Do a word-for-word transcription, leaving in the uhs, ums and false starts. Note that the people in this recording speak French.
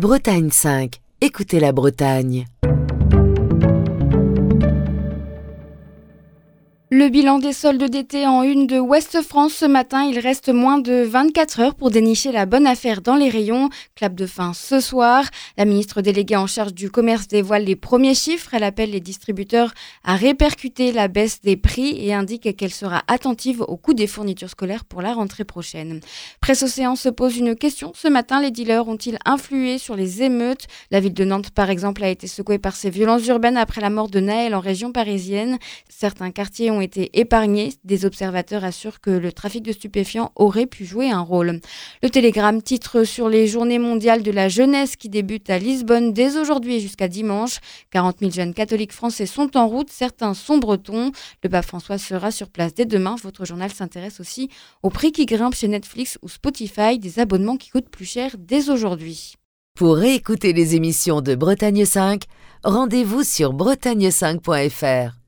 Bretagne cinq. Écoutez la Bretagne. Le bilan des soldes d'été en une de Ouest France ce matin, il reste moins de vingt-quatre heures pour dénicher la bonne affaire dans les rayons. Clap de fin ce soir. La ministre déléguée en charge du commerce dévoile les premiers chiffres. Elle appelle les distributeurs à répercuter la baisse des prix et indique qu'elle sera attentive au coût des fournitures scolaires pour la rentrée prochaine. Presse Océan se pose une question. Ce matin, les dealers ont-ils influé sur les émeutes ? La ville de Nantes, par exemple, a été secouée par ces violences urbaines après la mort de Naël en région parisienne. Certains quartiers ont été épargnés. Des observateurs assurent que le trafic de stupéfiants aurait pu jouer un rôle. Le Télégramme titre sur les journées mondiales de la jeunesse qui débutent à Lisbonne dès aujourd'hui et jusqu'à dimanche. quarante mille jeunes catholiques français sont en route, certains sont bretons. Le pape François sera sur place dès demain. Votre journal s'intéresse aussi aux prix qui grimpent chez Netflix ou Spotify, des abonnements qui coûtent plus cher dès aujourd'hui. Pour réécouter les émissions de Bretagne cinq, rendez-vous sur bretagne cinq point f r.